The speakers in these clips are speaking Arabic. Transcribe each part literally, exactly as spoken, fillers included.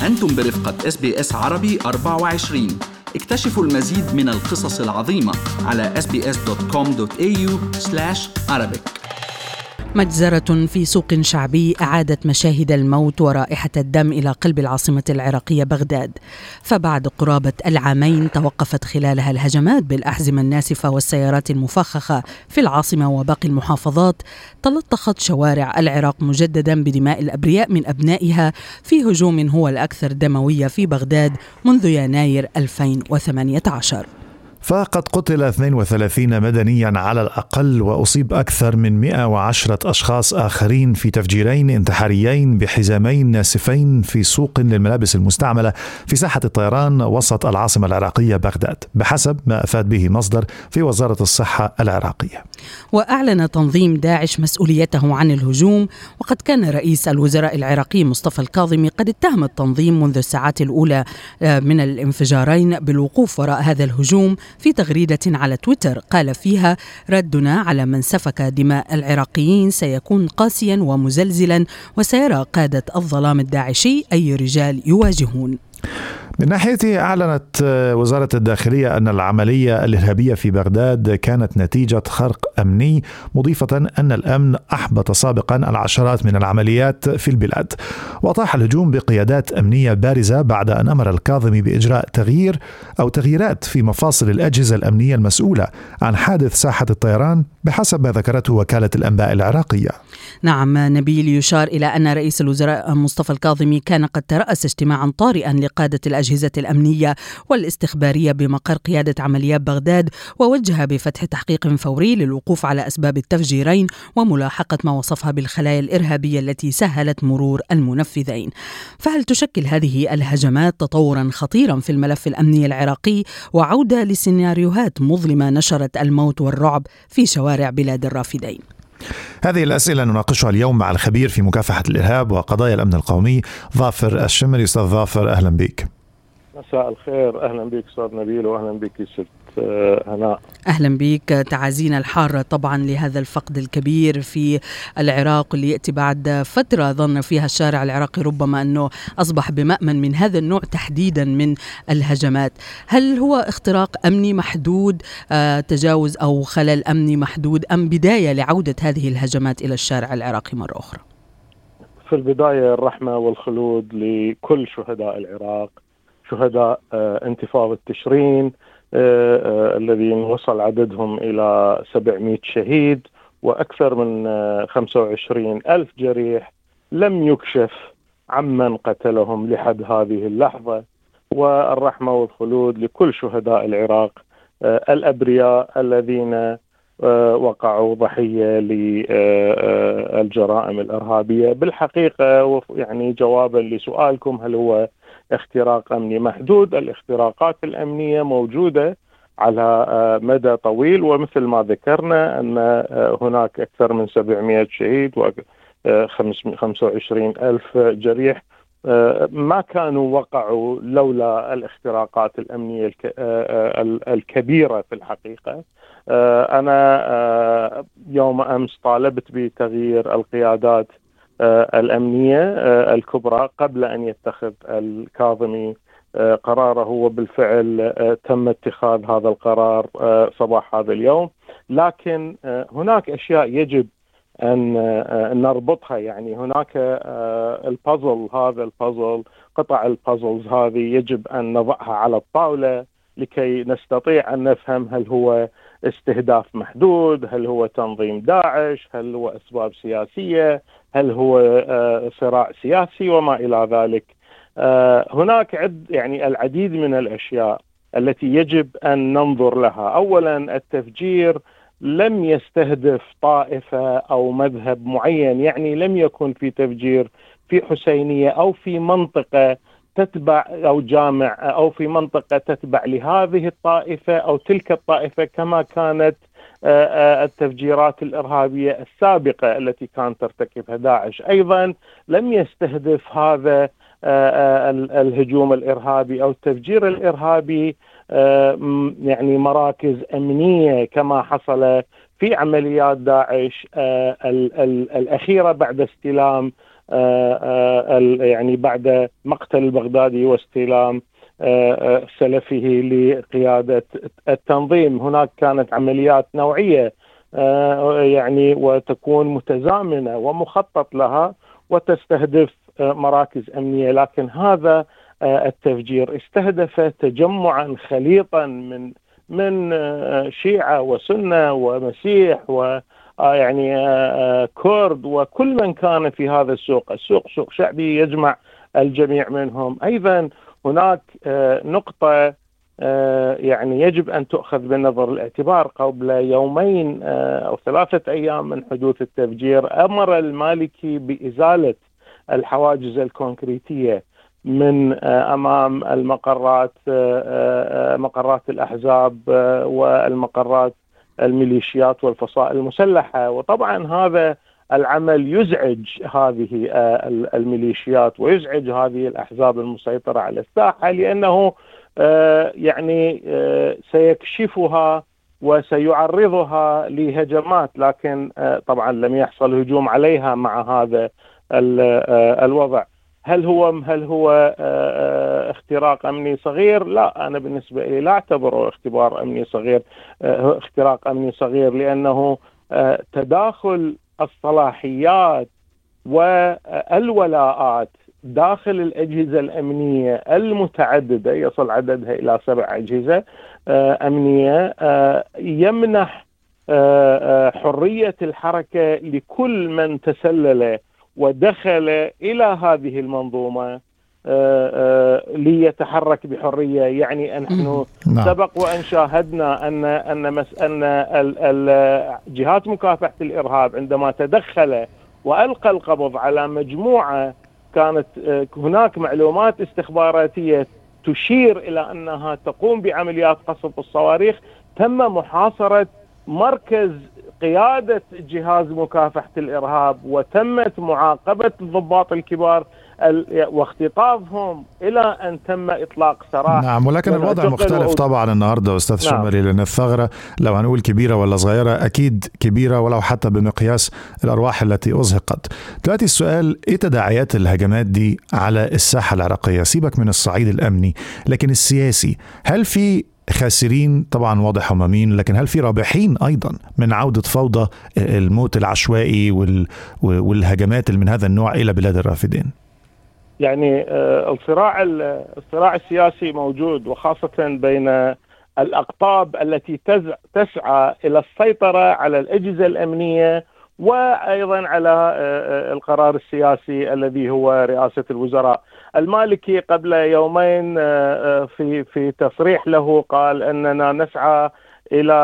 أنتم برفقة إس بي إس عربي أربعة وعشرين. اكتشفوا المزيد من القصص العظيمة على إس بي إس دوت كوم دوت إيه يو سلاش عربيك. مجزرة في سوق شعبي أعادت مشاهد الموت ورائحة الدم إلى قلب العاصمة العراقية بغداد. فبعد قرابة العامين توقفت خلالها الهجمات بالأحزمة الناسفة والسيارات المفخخة في العاصمة وباقي المحافظات، تلطخت شوارع العراق مجددا بدماء الأبرياء من أبنائها في هجوم هو الأكثر دموية في بغداد منذ يناير ألفين وثمانية عشر. فقد قتل اثنين وثلاثين مدنيا على الأقل، وأصيب أكثر من مئة وعشرة أشخاص آخرين في تفجيرين انتحاريين بحزامين ناسفين في سوق للملابس المستعملة في ساحة الطيران وسط العاصمة العراقية بغداد، بحسب ما أفاد به مصدر في وزارة الصحة العراقية. وأعلن تنظيم داعش مسؤوليته عن الهجوم، وقد كان رئيس الوزراء العراقي مصطفى الكاظمي قد اتهم التنظيم منذ الساعات الأولى من الانفجارين بالوقوف وراء هذا الهجوم في تغريدة على تويتر قال فيها: ردنا على من سفك دماء العراقيين سيكون قاسيا ومزلزلا، وسيرى قادة الظلام الداعشي أي رجال يواجهون. من ناحيته أعلنت وزارة الداخلية أن العملية الإرهابية في بغداد كانت نتيجة خرق أمني، مضيفة أن الأمن أحبط سابقا العشرات من العمليات في البلاد. وطاح الهجوم بقيادات أمنية بارزة بعد أن أمر الكاظمي بإجراء تغيير أو تغييرات في مفاصل الأجهزة الأمنية المسؤولة عن حادث ساحة الطيران، بحسب ما ذكرته وكالة الأنباء العراقية. نعم نبيل، يشار إلى أن رئيس الوزراء مصطفى الكاظمي كان قد ترأس اجتماعا طارئا لقادة الأجهزة الأمنية والاستخبارية بمقر قيادة عمليات بغداد، ووجه بفتح تحقيق فوري للوقوف على أسباب التفجيرين وملاحقة ما وصفها بالخلايا الإرهابية التي سهلت مرور المنفذين. فهل تشكل هذه الهجمات تطورا خطيرا في الملف الأمني العراقي وعودة لسيناريوهات مظلمة نشرت الموت والرعب في شوارع بلاد الرافدين؟ هذه الأسئلة نناقشها اليوم مع الخبير في مكافحة الإرهاب وقضايا الأمن القومي ظافر الشمري. أستاذ ظافر، أهلا بك. مساء الخير، أهلا بك أستاذ نبيل، وأهلا بك ست هناء. أهلا بك. تعازينا الحارة طبعا لهذا الفقد الكبير في العراق اللي يأتي بعد فترة ظن فيها الشارع العراقي ربما أنه أصبح بمأمن من هذا النوع تحديدا من الهجمات. هل هو اختراق أمني محدود، آه، تجاوز أو خلل أمني محدود، أم بداية لعودة هذه الهجمات إلى الشارع العراقي مرة أخرى؟ في البداية الرحمة والخلود لكل شهداء العراق، شهداء آه انتفاضة تشرين آه آه الذين وصل عددهم إلى سبعمائة شهيد وأكثر من آه خمسة وعشرين ألف جريح لم يكشف عمن قتلهم لحد هذه اللحظة. والرحمة والخلود لكل شهداء العراق آه الأبرياء الذين آه وقعوا ضحية للجرائم الإرهابية. بالحقيقة يعني جوابا لسؤالكم هل هو اختراق أمني محدود، الاختراقات الأمنية موجودة على مدى طويل، ومثل ما ذكرنا أن هناك أكثر من سبعمائة شهيد وخمسة وعشرين ألف جريح ما كانوا وقعوا لولا الاختراقات الأمنية الكبيرة. في الحقيقة أنا يوم أمس طالبت بتغيير القيادات الأمنية الكبرى قبل أن يتخذ الكاظمي قراره، وبالفعل تم اتخاذ هذا القرار صباح هذا اليوم. لكن هناك أشياء يجب أن نربطها، يعني هناك البازل، هذا البازل، قطع البازلز هذه يجب أن نضعها على الطاولة لكي نستطيع أن نفهم هل هو استهداف محدود، هل هو تنظيم داعش، هل هو أسباب سياسية، هل هو صراع سياسي وما إلى ذلك. هناك عد يعني العديد من الأشياء التي يجب أن ننظر لها. أولا، التفجير لم يستهدف طائفة أو مذهب معين، يعني لم يكن في تفجير في حسينية أو في منطقة تتبع أو جامع أو في منطقة تتبع لهذه الطائفة أو تلك الطائفة، كما كانت التفجيرات الإرهابية السابقة التي كانت ترتكبها داعش. أيضا لم يستهدف هذا الهجوم الإرهابي أو التفجير الإرهابي يعني مراكز أمنية كما حصل في عمليات داعش الأخيرة بعد استلام يعني بعد مقتل البغدادي واستلام سلفه لقيادة التنظيم. هناك كانت عمليات نوعية يعني وتكون متزامنة ومخطط لها وتستهدف مراكز أمنية، لكن هذا التفجير استهدف تجمعا خليطا من من شيعة وسنة ومسيح و يعني كرد وكل من كان في هذا السوق. السوق سوق شعبي يجمع الجميع منهم. أيضا هناك نقطة يعني يجب أن تؤخذ بالنظر الاعتبار. قبل يومين أو ثلاثة أيام من حدوث التفجير أمر المالكي بإزالة الحواجز الكونكريتية من أمام المقرات مقرات الأحزاب والمقرات الميليشيات والفصائل المسلحة. وطبعا هذا العمل يزعج هذه الميليشيات ويزعج هذه الأحزاب المسيطرة على الساحة، لأنه يعني سيكشفها وسيعرضها لهجمات، لكن طبعا لم يحصل هجوم عليها مع هذا الوضع. هل هو هل هو اختراق أمني صغير؟ لا، أنا بالنسبة لي لا أعتبره اختبار أمني صغير اختراق أمني صغير، لأنه تداخل الصلاحيات والولاءات داخل الأجهزة الأمنية المتعددة، يصل عددها إلى سبع أجهزة أمنية، يمنح حرية الحركة لكل من تسلل ودخل إلى هذه المنظومة ليتحرك بحرية. يعني نحن سبق وأن شاهدنا أن أن أن جهات مكافحة الإرهاب عندما تدخل وألقى القبض على مجموعة كانت هناك معلومات استخباراتية تشير إلى أنها تقوم بعمليات قصف الصواريخ، تم محاصرة مركز قيادة جهاز مكافحة الإرهاب وتمت معاقبة الضباط الكبار واختطافهم إلى أن تم إطلاق سراح. نعم، ولكن الوضع مختلف و... طبعا النهاردة أستاذ نعم. شمري، لأن الثغرة لو هنقول كبيرة ولا صغيرة أكيد كبيرة، ولو حتى بمقياس الأرواح التي أزهقت. دلوقتي السؤال، إيه تداعيات الهجمات دي على الساحة العراقية؟ سيبك من الصعيد الأمني، لكن السياسي، هل في خاسرين؟ طبعا واضح هم مين، لكن هل في رابحين أيضا من عودة فوضى الموت العشوائي وال... والهجمات من هذا النوع إلى بلاد الرافدين؟ يعني الصراع الصراع السياسي موجود، وخاصة بين الأقطاب التي تسعى إلى السيطرة على الأجهزة الأمنية وأيضا على القرار السياسي الذي هو رئاسة الوزراء. المالكي قبل يومين في في تصريح له قال أننا نسعى إلى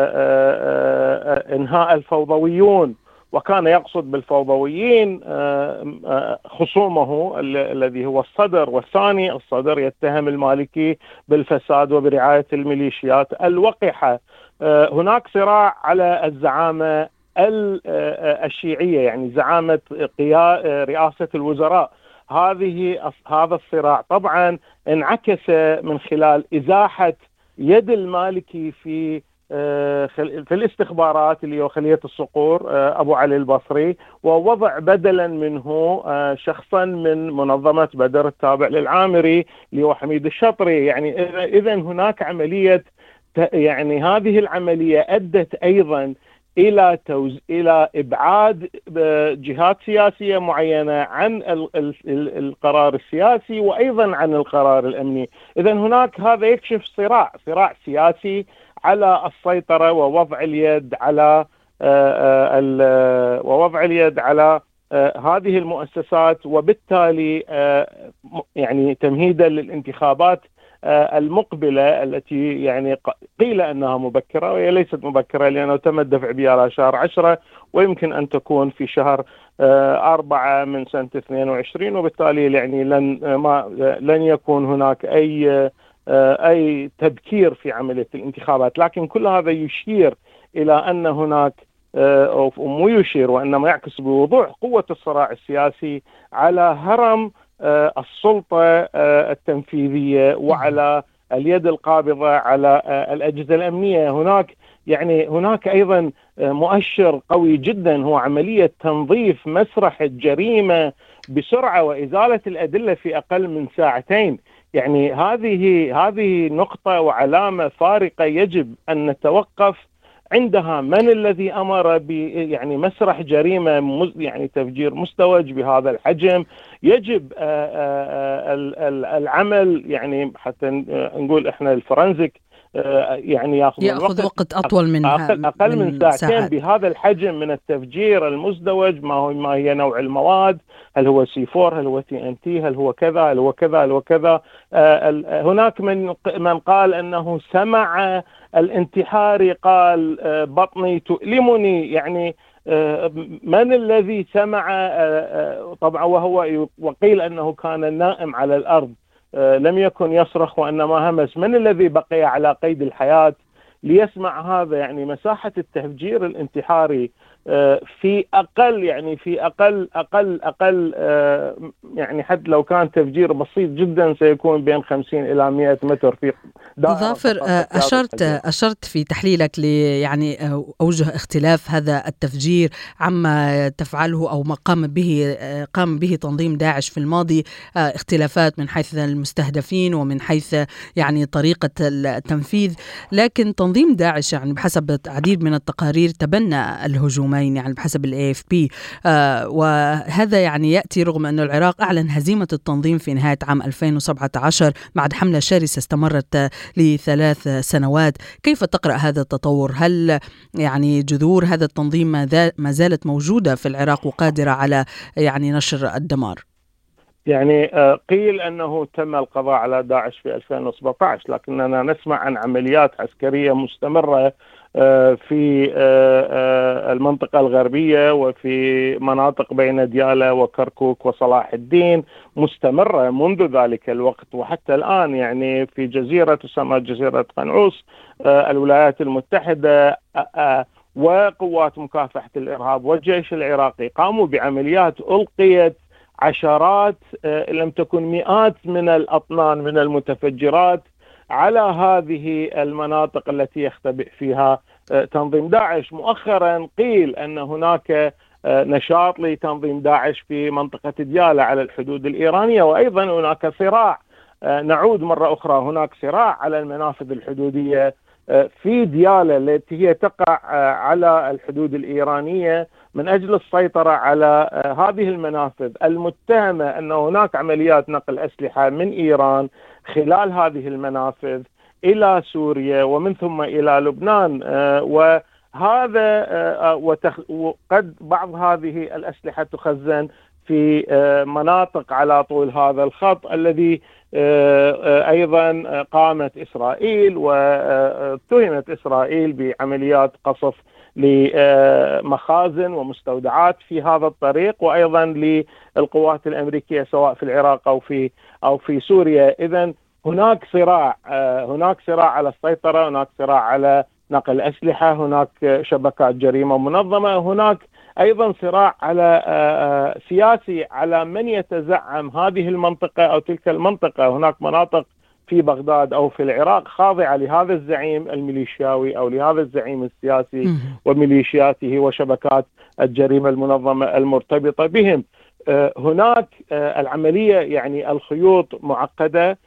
إنهاء الفوضويون، وكان يقصد بالفوضويين خصومه الذي هو الصدر. والثاني الصدر يتهم المالكي بالفساد وبرعاية الميليشيات الوقحة. هناك صراع على الزعامة الشيعية، يعني زعامة رئاسة الوزراء. هذه هذا الصراع طبعا انعكس من خلال إزاحة يد المالكي في في الاستخبارات اللي هو خلية الصقور أبو علي البصري، ووضع بدلا منه شخصا من منظمة بدر التابع للعامري اللي هو حميد الشطري. يعني إذا هناك عملية، يعني هذه العملية أدت أيضا إلى توز... إلى إبعاد جهات سياسية معينة عن ال... ال... القرار السياسي وأيضا عن القرار الأمني. إذا هناك هذا يكشف صراع صراع سياسي على السيطرة ووضع اليد على ال... ووضع اليد على هذه المؤسسات، وبالتالي يعني تمهيدا للانتخابات المقبلة التي يعني قيل أنها مبكرة وهي ليست مبكرة، لأنه تم الدفع بها على شهر عشرة ويمكن أن تكون في شهر أربعة من سنة اثنين وعشرين، وبالتالي يعني لن ما لن يكون هناك أي أي تبكير في عملية الانتخابات. لكن كل هذا يشير إلى أن هناك أو مو يشير وإنما يعكس بوضوح قوة الصراع السياسي على هرم السلطة التنفيذية وعلى اليد القابضة على الأجهزة الأمنية. هناك يعني هناك أيضا مؤشر قوي جدا هو عملية تنظيف مسرح الجريمة بسرعة وإزالة الأدلة في أقل من ساعتين. يعني هذه هذه نقطة وعلامة فارقة يجب أن نتوقف عندها. من الذي أمر ب يعني مسرح جريمة يعني تفجير مزدوج بهذا الحجم؟ يجب العمل يعني حتى نقول إحنا الفورنزيك يعني ياخذ ياخذ وقت اطول من اقل, أقل من, من ساعتين ساعات. بهذا الحجم من التفجير المزدوج. ما هو ما هي نوع المواد؟ هل هو سي فور؟ هل هو تي ان تي؟ هل هو كذا؟ هل هو كذا؟ هل هو كذا؟ آه هناك من من قال انه سمع الانتحاري قال آه بطني تؤلمني. يعني آه من الذي سمع؟ آه طبعا وهو وقيل انه كان نائم على الارض، لم يكن يصرخ وإنما همس. من الذي بقي على قيد الحياة ليسمع هذا؟ يعني مساحة التفجير الانتحاري في أقل يعني في أقل أقل أقل يعني حد لو كان تفجير بسيط جدا سيكون بين خمسين إلى مئة متر في ظافر. أشرت أشرت في تحليلك لي يعني أوجه اختلاف هذا التفجير عما تفعله أو ما قام به قام به تنظيم داعش في الماضي، اختلافات من حيث المستهدفين ومن حيث يعني طريقة التنفيذ. لكن تنظيم داعش يعني بحسب عديد من التقارير تبنى الهجوم يعني بحسب ال إيه إف بي، آه وهذا يعني يأتي رغم أن العراق أعلن هزيمة التنظيم في نهاية عام ألفين وسبعة عشر بعد حملة شرسة استمرت لثلاث سنوات. كيف تقرأ هذا التطور؟ هل يعني جذور هذا التنظيم ما زالت موجودة في العراق وقادرة على يعني نشر الدمار؟ يعني قيل أنه تم القضاء على داعش في ألفين وسبعة عشر، لكننا نسمع عن عمليات عسكرية مستمرة في المنطقة الغربية وفي مناطق بين ديالى وكركوك وصلاح الدين مستمرة منذ ذلك الوقت وحتى الآن. يعني في جزيرة تسمى جزيرة قنعوس الولايات المتحدة وقوات مكافحة الإرهاب والجيش العراقي قاموا بعمليات ألقيت عشرات لم تكن مئات من الأطنان من المتفجرات على هذه المناطق التي يختبئ فيها تنظيم داعش. مؤخرا قيل أن هناك نشاط لتنظيم داعش في منطقة ديالى على الحدود الإيرانية، وأيضا هناك صراع، نعود مرة أخرى، هناك صراع على المنافذ الحدودية في ديالى التي هي تقع على الحدود الإيرانية من أجل السيطرة على هذه المنافذ المتهمة أن هناك عمليات نقل أسلحة من إيران خلال هذه المنافذ إلى سوريا ومن ثم إلى لبنان. وهذا وقد بعض هذه الأسلحة تخزن في مناطق على طول هذا الخط الذي أيضا قامت إسرائيل واتهمت إسرائيل بعمليات قصف لمخازن ومستودعات في هذا الطريق، وأيضا للقوات الأمريكية سواء في العراق أو في أو في سوريا. إذن هناك صراع، هناك صراع على السيطرة، هناك صراع على نقل أسلحة، هناك شبكات جريمة منظمة، هناك أيضا صراع على سياسي على من يتزعم هذه المنطقة أو تلك المنطقة. هناك مناطق في بغداد أو في العراق خاضعة لهذا الزعيم الميليشياوي أو لهذا الزعيم السياسي وميليشياته وشبكات الجريمة المنظمة المرتبطة بهم. هناك العملية يعني الخيوط معقدة،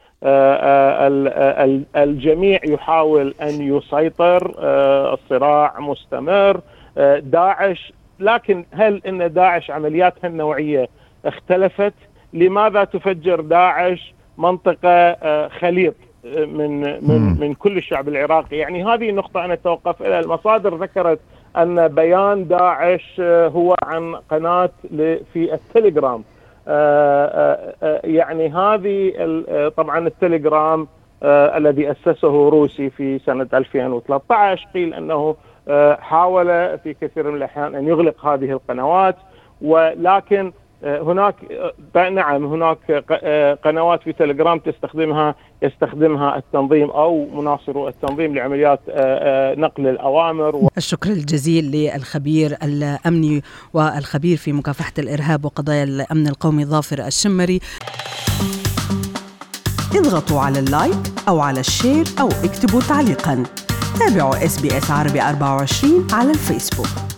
الجميع يحاول أن يسيطر، الصراع مستمر. داعش، لكن هل إن داعش عملياتها النوعية اختلفت؟ لماذا تفجر داعش منطقة خليط من من من كل الشعب العراقي؟ يعني هذه النقطة أنا أتوقف إلى المصادر ذكرت أن بيان داعش هو عن قناة في التليجرام. يعني هذه طبعا التليجرام الذي أسسه روسي في سنة ألفين وثلاثة عشر قيل أنه حاول في كثير من الأحيان أن يغلق هذه القنوات، ولكن هناك نعم هناك قنوات في تليجرام تستخدمها يستخدمها التنظيم أو مناصرو التنظيم لعمليات نقل الأوامر. الشكر الجزيل للخبير الأمني والخبير في مكافحة الإرهاب وقضايا الأمن القومي ظافر الشمري. اضغطوا على اللايك أو على الشير أو اكتبوا تعليقا. تابعوا إس بي إس عربي أربعة وعشرين على الفيسبوك.